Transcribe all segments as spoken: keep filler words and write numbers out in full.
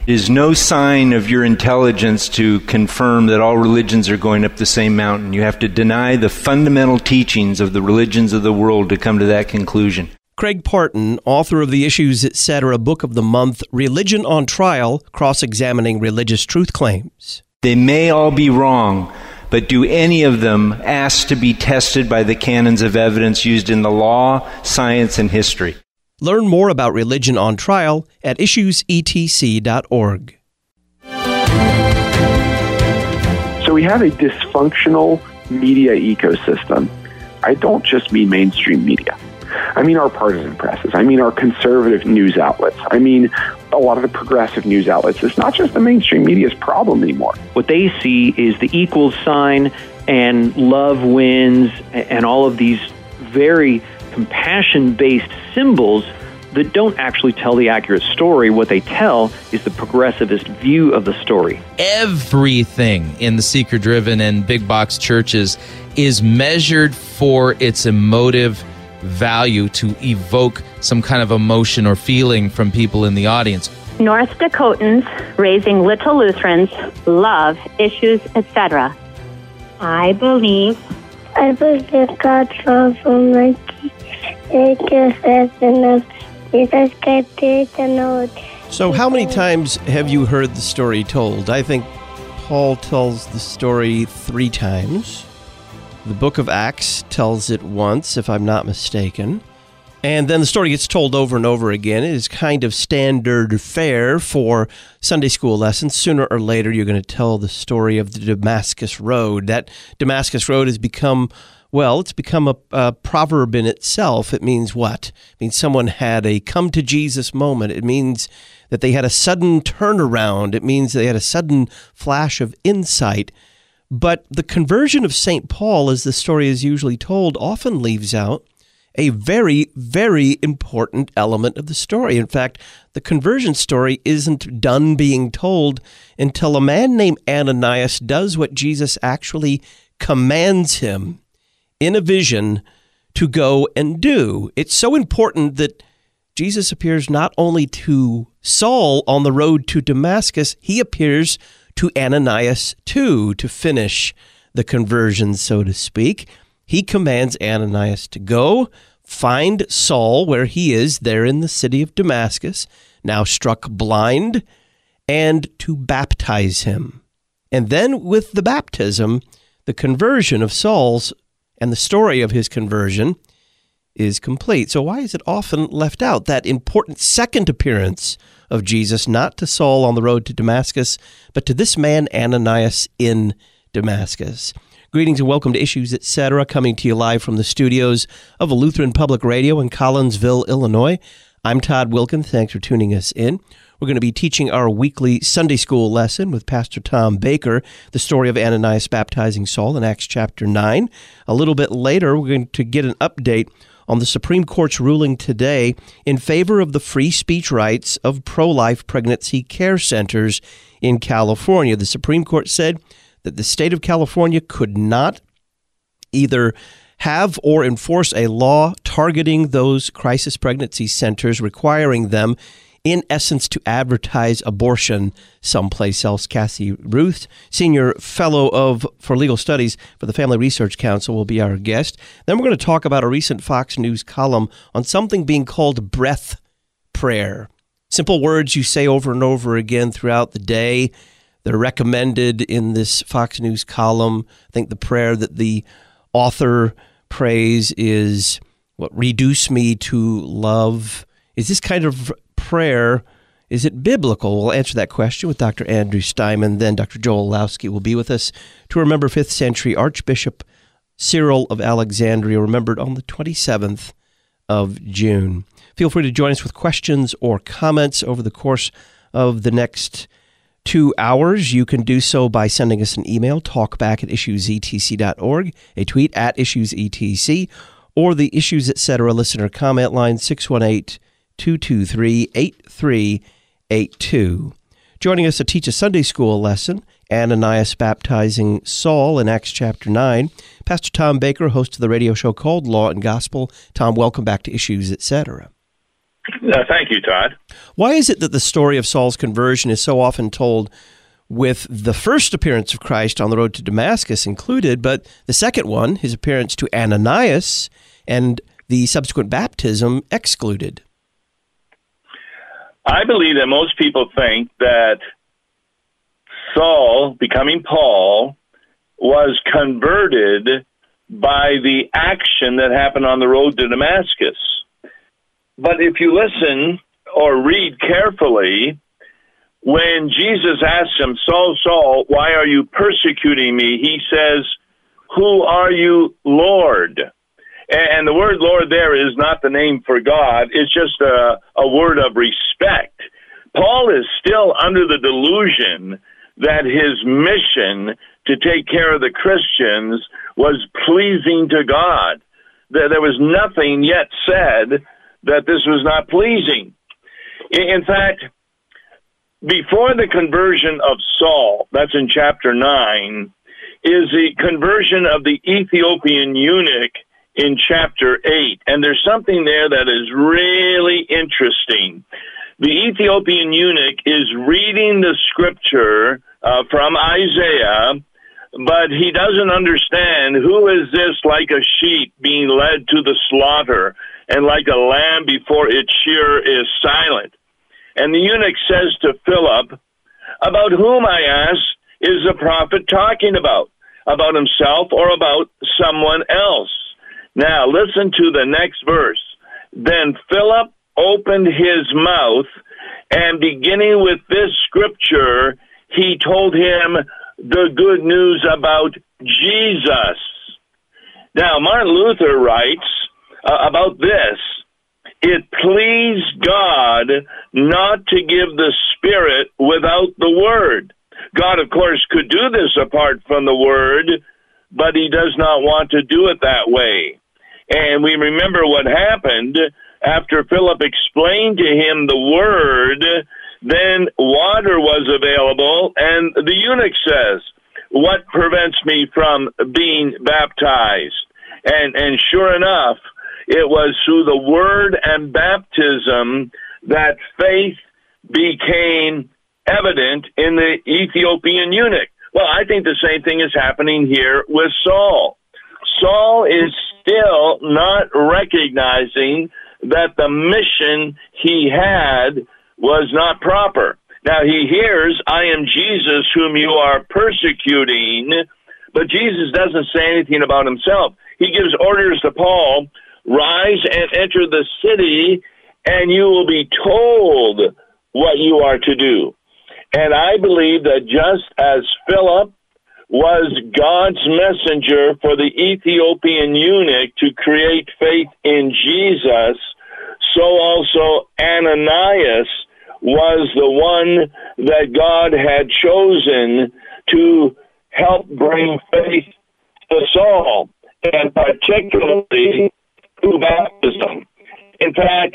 It is no sign of your intelligence to confirm that all religions are going up the same mountain. You have to deny the fundamental teachings of the religions of the world to come to that conclusion. Craig Parton, author of the Issues Etc. Book of the Month, Religion on Trial, Cross-Examining Religious Truth Claims. They may all be wrong, but do any of them ask to be tested by the canons of evidence used in the law, science, and history? Learn more about Religion on Trial at issues e t c dot org. So we have a dysfunctional media ecosystem. I don't just mean mainstream media. I mean our partisan presses. I mean our conservative news outlets. I mean a lot of the progressive news outlets. It's not just the mainstream media's problem anymore. What they see is the equals sign and love wins and all of these very compassion-based symbols that don't actually tell the accurate story. What they tell is the progressivist view of the story. Everything in the seeker-driven and big-box churches is measured for its emotive value to evoke some kind of emotion or feeling from people in the audience. North Dakotans raising little Lutherans love Issues Etc. I believe I believe God's love Almighty Jesus as enough. Jesus Christ is enough. So how many times have you heard the story told? I think Paul tells the story three times. The book of Acts tells it once, if I'm not mistaken. And then the story gets told over and over again. It is kind of standard fare for Sunday school lessons. Sooner or later, you're going to tell the story of the Damascus Road. That Damascus Road has become, well, it's become a, a proverb in itself. It means what? It means someone had a come to Jesus moment. It means that they had a sudden turnaround. It means they had a sudden flash of insight. But the conversion of Saint Paul, as the story is usually told, often leaves out a very, very important element of the story. In fact, the conversion story isn't done being told until a man named Ananias does what Jesus actually commands him in a vision to go and do. It's so important that Jesus appears not only to Saul on the road to Damascus, he appears to Ananias too, to finish the conversion, so to speak. He commands Ananias to go, find Saul where he is, there in the city of Damascus, now struck blind, and to baptize him. And then with the baptism, the conversion of Saul's and the story of his conversion is complete. So why is it often left out, that important second appearance of Jesus, not to Saul on the road to Damascus, but to this man Ananias in Damascus? Greetings and welcome to Issues Etc., coming to you live from the studios of Lutheran Public Radio in Collinsville, Illinois. I'm Todd Wilkin. Thanks for tuning us in. We're going to be teaching our weekly Sunday school lesson with Pastor Tom Baker, the story of Ananias baptizing Saul in Acts chapter nine. A little bit later, we're going to get an update on the Supreme Court's ruling today in favor of the free speech rights of pro-life pregnancy care centers in California. The Supreme Court said that the state of California could not either have or enforce a law targeting those crisis pregnancy centers, requiring them, in essence, to advertise abortion someplace else. Cassie Ruth, Senior Fellow of for Legal Studies for the Family Research Council, will be our guest. Then we're going to talk about a recent Fox News column on something being called breath prayer. Simple words you say over and over again throughout the day. They're recommended in this Fox News column. I think the prayer that the author prays is, what, reduce me to love. Is this kind of prayer, is it biblical? We'll answer that question with Doctor Andrew Steinman. Then Doctor Joel Lowski will be with us to remember fifth century Archbishop Cyril of Alexandria, remembered on the twenty-seventh of June. Feel free to join us with questions or comments over the course of the next two hours. You can do so by sending us an email, talkback at issues e t c dot org, a tweet at issues e t c, or the Issues Etc. listener comment line, six one eight, two two three, eight three eight two. Joining us to teach a Sunday school lesson, Ananias baptizing Saul in Acts chapter nine, Pastor Tom Baker, host of the radio show called Law and Gospel. Tom, welcome back to Issues Etc. Uh, thank you, Todd. Why is it that the story of Saul's conversion is so often told with the first appearance of Christ on the road to Damascus included, but the second one, his appearance to Ananias, and the subsequent baptism excluded? I believe that most people think that Saul, becoming Paul, was converted by the action that happened on the road to Damascus. But if you listen or read carefully, when Jesus asks him, Saul, Saul, why are you persecuting me? He says, who are you, Lord? And the word Lord there is not the name for God. It's just a, a word of respect. Paul is still under the delusion that his mission to take care of the Christians was pleasing to God. There was nothing yet said that this was not pleasing. In fact, before the conversion of Saul, that's in chapter nine, is the conversion of the Ethiopian eunuch in chapter eight. And there's something there that is really interesting. The Ethiopian eunuch is reading the scripture uh, from Isaiah, but he doesn't understand who is this like a sheep being led to the slaughter and like a lamb before its shearer is silent. And the eunuch says to Philip, about whom, I ask, is the prophet talking about? About himself or about someone else? Now, listen to the next verse. Then Philip opened his mouth, and beginning with this scripture, he told him the good news about Jesus. Now, Martin Luther writes uh, about this. It pleased God not to give the Spirit without the Word. God, of course, could do this apart from the Word, but he does not want to do it that way. And we remember what happened after Philip explained to him the Word, then water was available, and the eunuch says, what prevents me from being baptized? And, and sure enough, it was through the Word and baptism that faith became evident in the Ethiopian eunuch. Well, I think the same thing is happening here with Saul. Saul is still not recognizing that the mission he had was not proper. Now he hears, I am Jesus whom you are persecuting, but Jesus doesn't say anything about himself. He gives orders to Paul, rise and enter the city, and you will be told what you are to do. And I believe that just as Philip was God's messenger for the Ethiopian eunuch to create faith in Jesus, so also Ananias was the one that God had chosen to help bring faith to Saul, and particularly through baptism. In fact,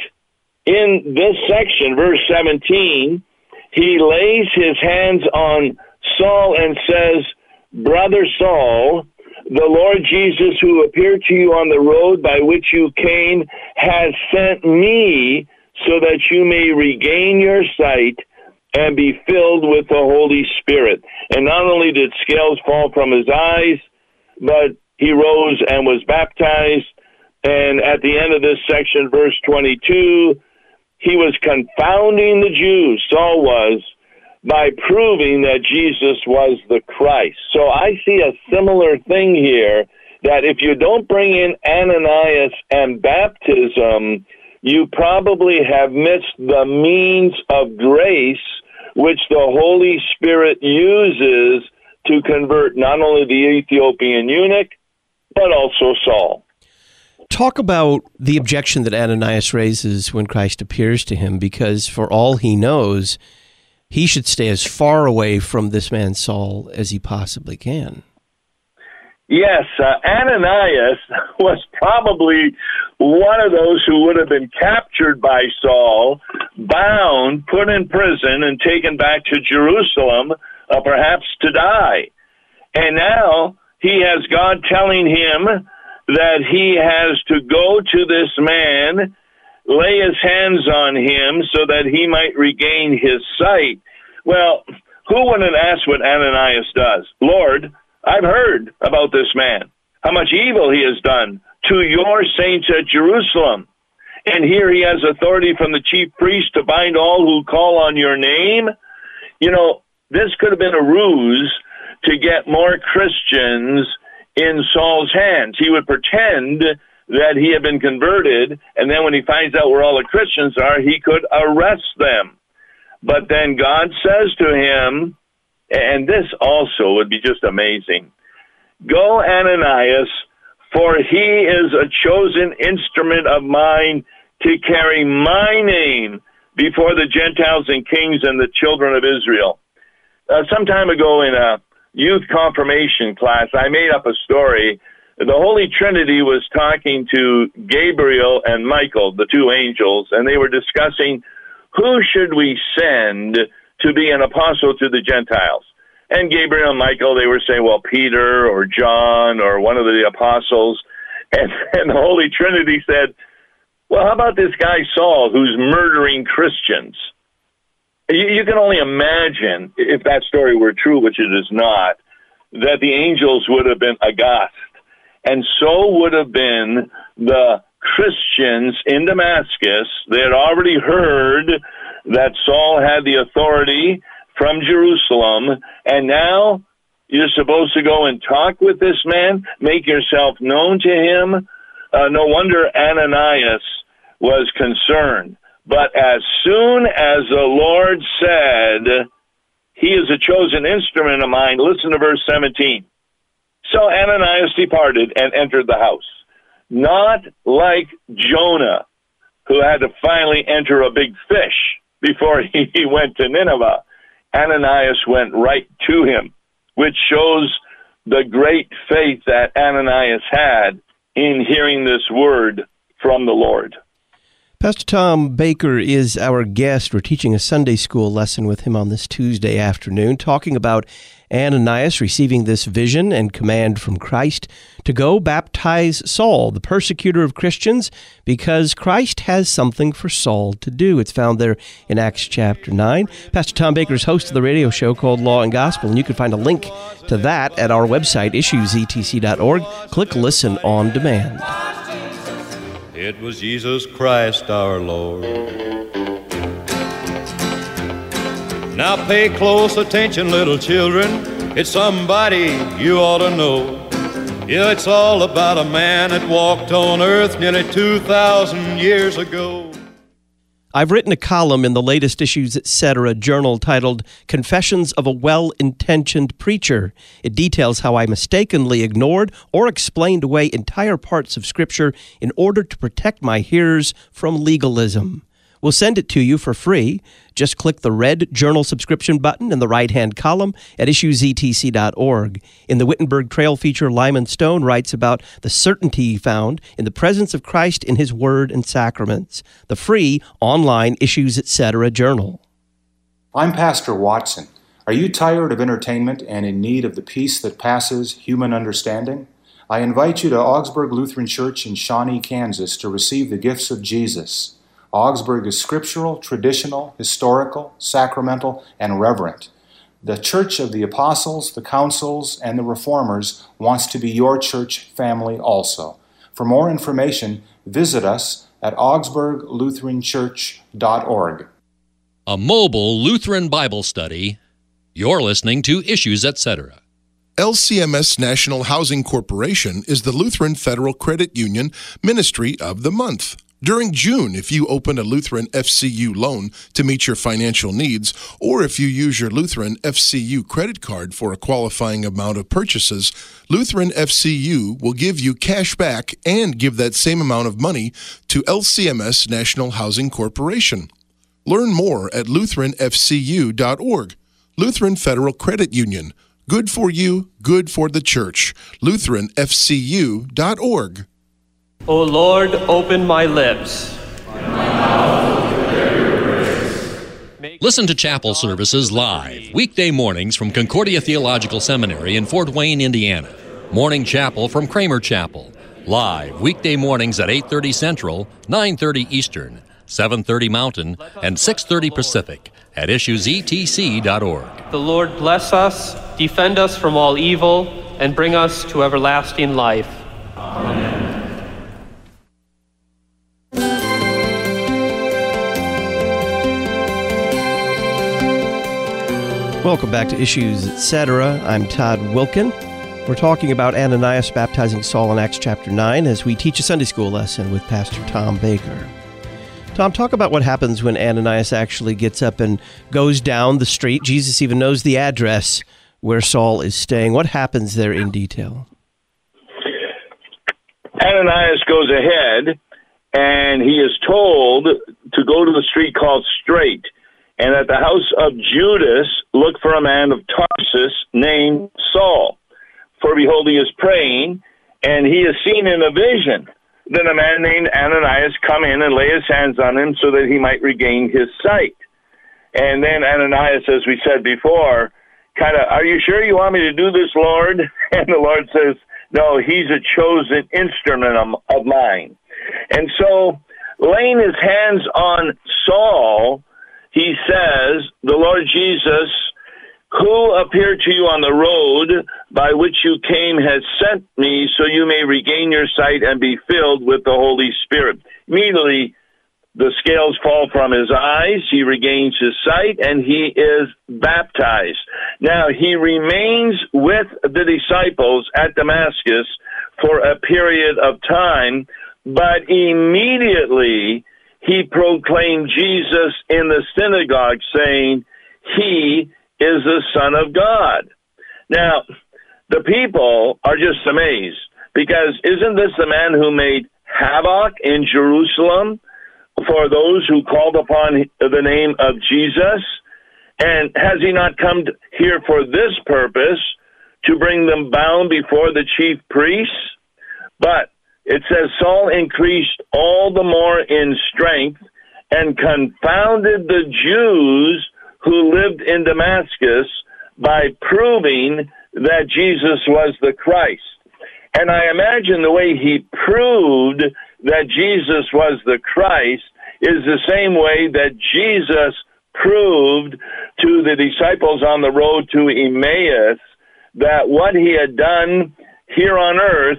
in this section, verse seventeen, he lays his hands on Saul and says, Brother Saul, the Lord Jesus who appeared to you on the road by which you came has sent me so that you may regain your sight and be filled with the Holy Spirit. And not only did scales fall from his eyes, but he rose and was baptized. And at the end of this section, verse twenty-two, he was confounding the Jews, Saul was, by proving that Jesus was the Christ. So I see a similar thing here, that if you don't bring in Ananias and baptism, you probably have missed the means of grace which the Holy Spirit uses to convert not only the Ethiopian eunuch, but also Saul. Talk about the objection that Ananias raises when Christ appears to him, because for all he knows, he should stay as far away from this man Saul as he possibly can. Yes, uh, Ananias was probably one of those who would have been captured by Saul, bound, put in prison, and taken back to Jerusalem, uh, perhaps to die. And now he has God telling him that he has to go to this man lay his hands on him so that he might regain his sight. Well, who wouldn't ask what Ananias does? Lord, I've heard about this man, how much evil he has done to your saints at Jerusalem. And here he has authority from the chief priest to bind all who call on your name. You know, this could have been a ruse to get more Christians in Saul's hands. He would pretend that he had been converted, and then when he finds out where all the Christians are, he could arrest them. But then God says to him, and this also would be just amazing, "Go, Ananias, for he is a chosen instrument of mine to carry my name before the Gentiles and kings and the children of Israel." Uh, some time ago in a youth confirmation class, I made up a story. The Holy Trinity was talking to Gabriel and Michael, the two angels, and they were discussing who should we send to be an apostle to the Gentiles. And Gabriel and Michael, they were saying, well, Peter or John or one of the apostles. And, and the Holy Trinity said, well, how about this guy Saul who's murdering Christians? You, you can only imagine, if that story were true, which it is not, that the angels would have been aghast. And so would have been the Christians in Damascus. They had already heard that Saul had the authority from Jerusalem, and now you're supposed to go and talk with this man, make yourself known to him. Uh, no wonder Ananias was concerned. But as soon as the Lord said, he is a chosen instrument of mine, listen to verse seventeen. So Ananias departed and entered the house. Not like Jonah, who had to finally enter a big fish before he went to Nineveh. Ananias went right to him, which shows the great faith that Ananias had in hearing this word from the Lord. Pastor Tom Baker is our guest. We're teaching a Sunday school lesson with him on this Tuesday afternoon, talking about Ananias receiving this vision and command from Christ to go baptize Saul, the persecutor of Christians, because Christ has something for Saul to do. It's found there in Acts chapter nine. Pastor Tom Baker is host of the radio show called Law and Gospel, and you can find a link to that at our website, issues e t c dot org. Click Listen on Demand. It was Jesus Christ our Lord. Now pay close attention, little children. It's somebody you ought to know. Yeah, it's all about a man that walked on earth nearly two thousand years ago. I've written a column in the latest Issues Etc. journal titled Confessions of a Well-Intentioned Preacher. It details how I mistakenly ignored or explained away entire parts of Scripture in order to protect my hearers from legalism. We'll send it to you for free. Just click the red journal subscription button in the right-hand column at issues e t c dot org. In the Wittenberg Trail feature, Lyman Stone writes about the certainty he found in the presence of Christ in his word and sacraments. The free online Issues Etc. journal. I'm Pastor Watson. Are you tired of entertainment and in need of the peace that passes human understanding? I invite you to Augsburg Lutheran Church in Shawnee, Kansas to receive the gifts of Jesus. Augsburg is scriptural, traditional, historical, sacramental, and reverent. The Church of the Apostles, the Councils, and the Reformers wants to be your church family also. For more information, visit us at augsburg lutheran church dot org. A mobile Lutheran Bible study. You're listening to Issues Etc. L C M S National Housing Corporation is the Lutheran Federal Credit Union Ministry of the Month. During June, if you open a Lutheran F C U loan to meet your financial needs, or if you use your Lutheran F C U credit card for a qualifying amount of purchases, Lutheran F C U will give you cash back and give that same amount of money to L C M S National Housing Corporation. Learn more at lutheran f c u dot org. Lutheran Federal Credit Union. Good for you, good for the church. lutheran f c u dot org. O Lord, open my lips. Listen to chapel services live, weekday mornings from Concordia Theological Seminary in Fort Wayne, Indiana. Morning chapel from Kramer Chapel. Live weekday mornings at eight thirty Central, nine thirty Eastern, seven thirty Mountain, and six thirty Pacific at issues e t c dot org. The Lord bless us, defend us from all evil, and bring us to everlasting life. Amen. Welcome back to Issues, et cetera. I'm Todd Wilkin. We're talking about Ananias baptizing Saul in Acts chapter nine as we teach a Sunday school lesson with Pastor Tom Baker. Tom, talk about what happens when Ananias actually gets up and goes down the street. Jesus even knows the address where Saul is staying. What happens there in detail? Ananias goes ahead, and he is told to go to the street called Straight, and at the house of Judas, look for a man of Tarsus named Saul. For behold, he is praying, and he is seen in a vision. Then a man named Ananias come in and lay his hands on him so that he might regain his sight. And then Ananias, as we said before, kind of, are you sure you want me to do this, Lord? And the Lord says, no, he's a chosen instrument of, of mine. And so, laying his hands on Saul, he says, the Lord Jesus, who appeared to you on the road by which you came, has sent me so you may regain your sight and be filled with the Holy Spirit. Immediately, the scales fall from his eyes, he regains his sight, and he is baptized. Now, he remains with the disciples at Damascus for a period of time, but immediately he proclaimed Jesus in the synagogue, saying, he is the Son of God. Now, the people are just amazed, because isn't this the man who made havoc in Jerusalem for those who called upon the name of Jesus? And has he not come here for this purpose, to bring them bound before the chief priests? But it says, Saul increased all the more in strength and confounded the Jews who lived in Damascus by proving that Jesus was the Christ. And I imagine the way he proved that Jesus was the Christ is the same way that Jesus proved to the disciples on the road to Emmaus that what he had done here on earth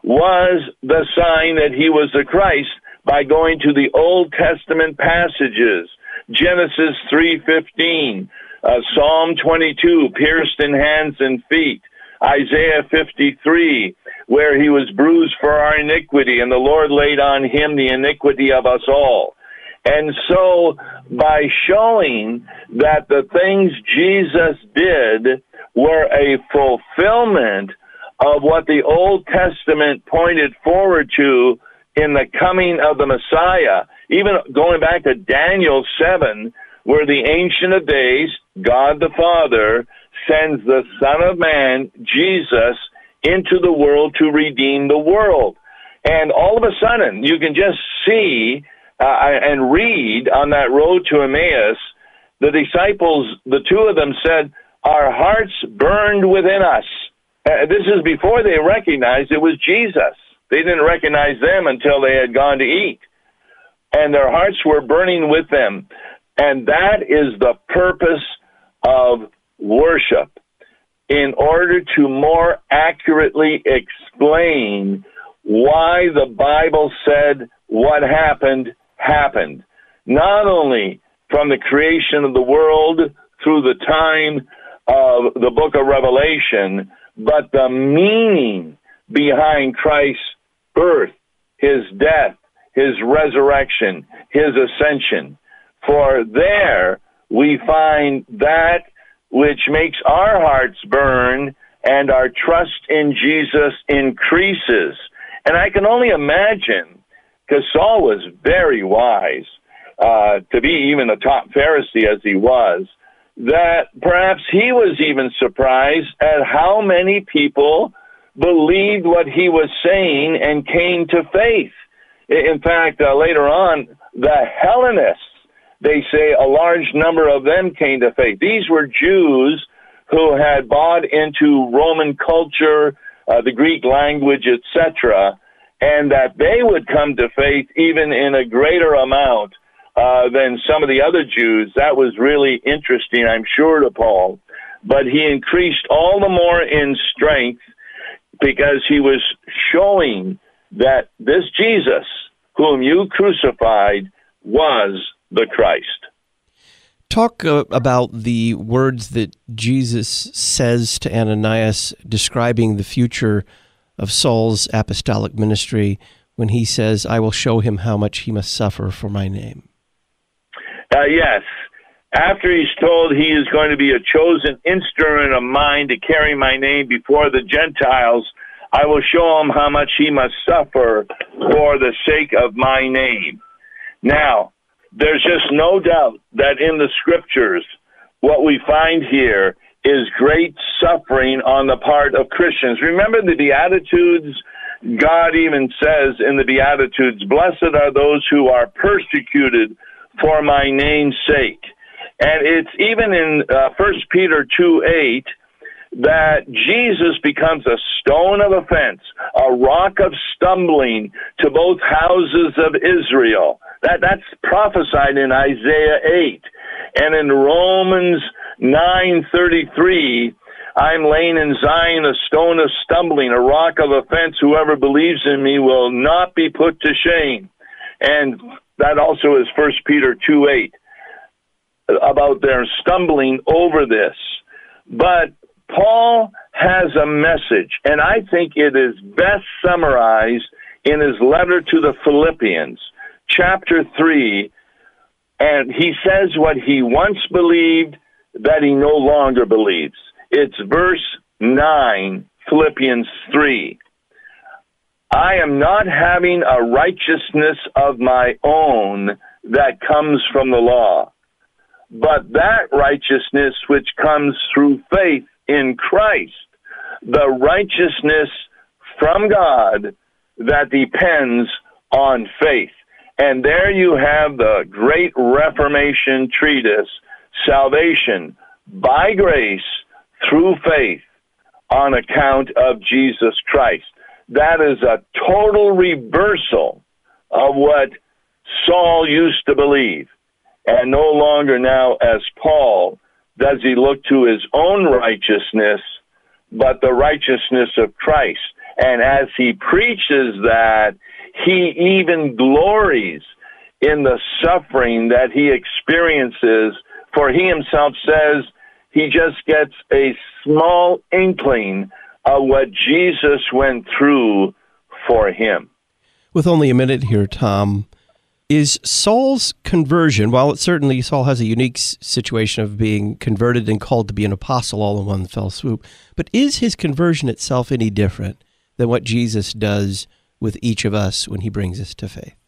was the sign that he was the Christ, by going to the Old Testament passages, Genesis three fifteen, uh, Psalm twenty-two, pierced in hands and feet, Isaiah fifty-three, where he was bruised for our iniquity, and the Lord laid on him the iniquity of us all. And so, by showing that the things Jesus did were a fulfillment of what the Old Testament pointed forward to in the coming of the Messiah, even going back to Daniel seven, where the Ancient of Days, God the Father, sends the Son of Man, Jesus, into the world to redeem the world. And all of a sudden, you can just see uh, and read on that road to Emmaus, the disciples, the two of them said, our hearts burned within us. Uh, this is before they recognized it was Jesus. They didn't recognize them until they had gone to eat. And their hearts were burning with them. And that is the purpose of worship, in order to more accurately explain why the Bible said what happened, happened. Not only from the creation of the world through the time of the book of Revelation, but the meaning behind Christ's birth, his death, his resurrection, his ascension. For there we find that which makes our hearts burn and our trust in Jesus increases. And I can only imagine, because Saul was very wise, uh, to be even a top Pharisee as he was, that perhaps he was even surprised at how many people believed what he was saying and came to faith. In fact, uh, later on, the Hellenists, they say a large number of them came to faith. These were Jews who had bought into Roman culture, uh, the Greek language, et cetera, and that they would come to faith even in a greater amount uh, than some of the other Jews. That was really interesting, I'm sure, to Paul. But he increased all the more in strength because he was showing that this Jesus, whom you crucified, was the Christ. Talk uh, about the words that Jesus says to Ananias describing the future of Saul's apostolic ministry when he says, I will show him how much he must suffer for my name. Uh, yes. After he's told he is going to be a chosen instrument of mine to carry my name before the Gentiles, I will show him how much he must suffer for the sake of my name. Now, there's just no doubt that in the Scriptures, what we find here is great suffering on the part of Christians. Remember the Beatitudes? God even says in the Beatitudes, blessed are those who are persecuted for my name's sake. And it's even in uh, First Peter two eight that Jesus becomes a stone of offense, a rock of stumbling to both houses of Israel. That That's prophesied in Isaiah eight. And in Romans nine thirty-three, I'm laying in Zion a stone of stumbling, a rock of offense. Whoever believes in me will not be put to shame. And that also is First Peter two eight, about their stumbling over this. But Paul has a message, and I think it is best summarized in his letter to the Philippians, chapter three, and he says what he once believed that he no longer believes. It's verse nine, Philippians three. I am not having a righteousness of my own that comes from the law, but that righteousness which comes through faith in Christ, the righteousness from God that depends on faith. And there you have the great Reformation treatise, Salvation by Grace through Faith on account of Jesus Christ. That is a total reversal of what Saul used to believe. And no longer now, as Paul, does he look to his own righteousness, but the righteousness of Christ. And as he preaches that, he even glories in the suffering that he experiences, for he himself says he just gets a small inkling of what Jesus went through for him. With only a minute here, Tom, is Saul's conversion, while it certainly Saul has a unique situation of being converted and called to be an apostle all in one fell swoop, but is his conversion itself any different than what Jesus does with each of us when he brings us to faith?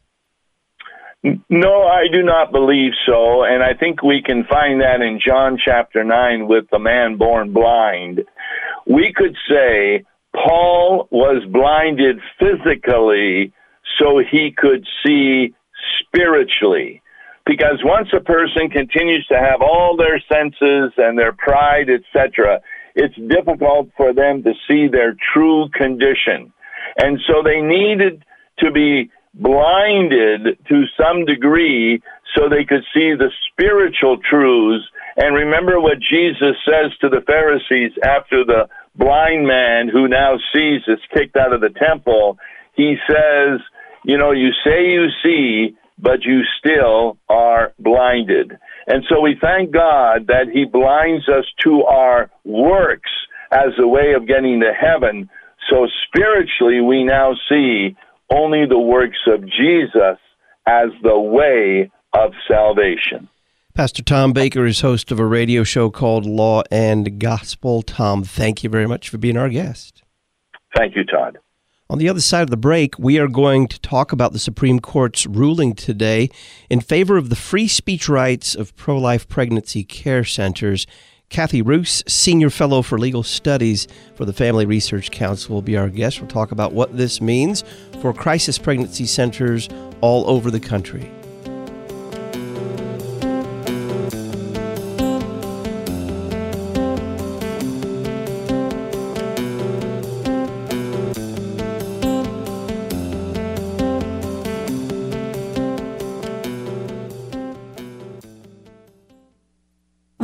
No, I do not believe so, and I think we can find that in John chapter nine with the man born blind. We could say Paul was blinded physically so he could see spiritually. Because once a person continues to have all their senses and their pride, et cetera, it's difficult for them to see their true condition. And so they needed to be blinded to some degree so they could see the spiritual truths. And remember what Jesus says to the Pharisees after the blind man who now sees is kicked out of the temple. He says, you know, you say you see, but you still are blinded. And so we thank God that he blinds us to our works as a way of getting to heaven. So spiritually, we now see only the works of Jesus as the way of salvation. Pastor Tom Baker is host of a radio show called Law and Gospel. Tom, thank you very much for being our guest. Thank you, Todd. On the other side of the break, we are going to talk about the Supreme Court's ruling today in favor of the free speech rights of pro-life pregnancy care centers. Kathy Roos, Senior Fellow for Legal Studies for the Family Research Council, will be our guest. We'll talk about what this means for crisis pregnancy centers all over the country.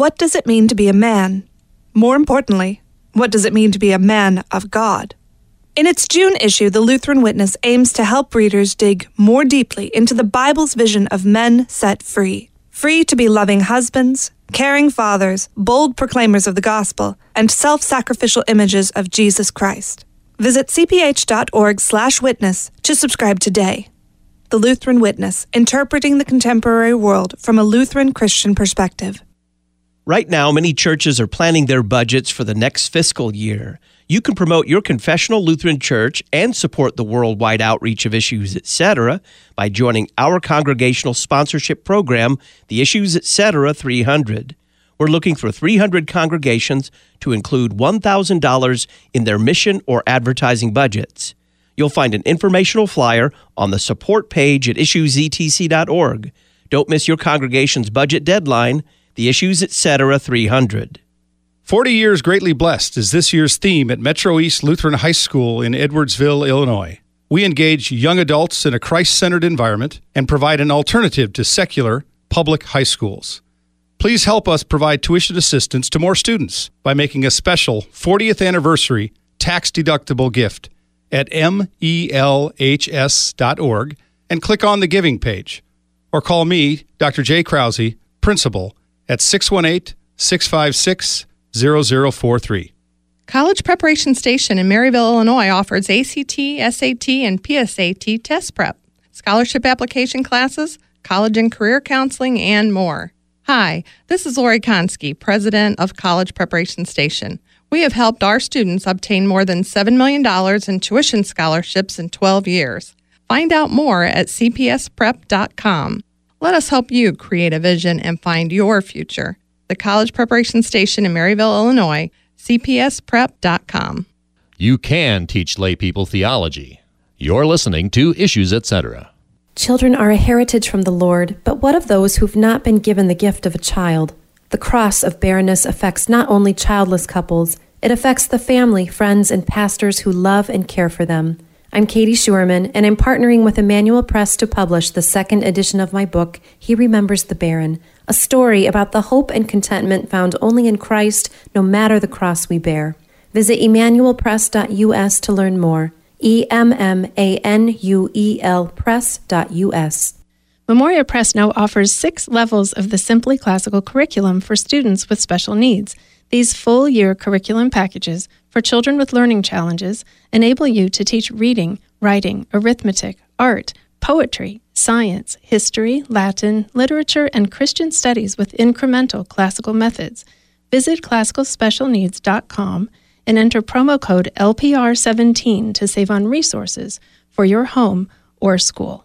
what does it mean to be a man? More importantly, what does it mean to be a man of God? In its June issue, the Lutheran Witness aims to help readers dig more deeply into the Bible's vision of men set free. Free to be loving husbands, caring fathers, bold proclaimers of the gospel, and self-sacrificial images of Jesus Christ. Visit c p h dot org slash witness to subscribe today. The Lutheran Witness, interpreting the contemporary world from a Lutheran Christian perspective. Right now, many churches are planning their budgets for the next fiscal year. You can promote your confessional Lutheran church and support the worldwide outreach of Issues Etc. by joining our congregational sponsorship program, the Issues Etc. three hundred. We're looking for three hundred congregations to include one thousand dollars in their mission or advertising budgets. You'll find an informational flyer on the support page at issues e t c dot org. Don't miss your congregation's budget deadline, the Issues Etc. three hundred. forty years greatly blessed is this year's theme at Metro East Lutheran High School in Edwardsville, Illinois. We engage young adults in a Christ-centered environment and provide an alternative to secular public high schools. Please help us provide tuition assistance to more students by making a special fortieth anniversary tax-deductible gift at m e l h s dot org and click on the giving page. Or call me, Doctor Jay Krause, principal, at six one eight, six five six, zero zero four three. College Preparation Station in Maryville, Illinois offers A C T, S A T, and P S A T test prep, scholarship application classes, college and career counseling, and more. Hi, this is Lori Konski, president of College Preparation Station. We have helped our students obtain more than seven million dollars in tuition scholarships in twelve years. Find out more at c p s prep dot com. Let us help you create a vision and find your future. The College Preparation Station in Maryville, Illinois, c p s prep dot com. You can teach lay people theology. You're listening to Issues Etc. Children are a heritage from the Lord, but what of those who've not been given the gift of a child? The cross of barrenness affects not only childless couples, it affects the family, friends, and pastors who love and care for them. I'm Katie Schuerman, and I'm partnering with Emmanuel Press to publish the second edition of my book, He Remembers the Barren, a story about the hope and contentment found only in Christ, no matter the cross we bear. Visit emmanuel press dot u s to learn more. E M M A N U E L press dot u s. Memoria Press now offers six levels of the Simply Classical curriculum for students with special needs. These full-year curriculum packages for children with learning challenges enable you to teach reading, writing, arithmetic, art, poetry, science, history, Latin, literature, and Christian studies with incremental classical methods. Visit classical special needs dot com and enter promo code L P R seventeen to save on resources for your home or school.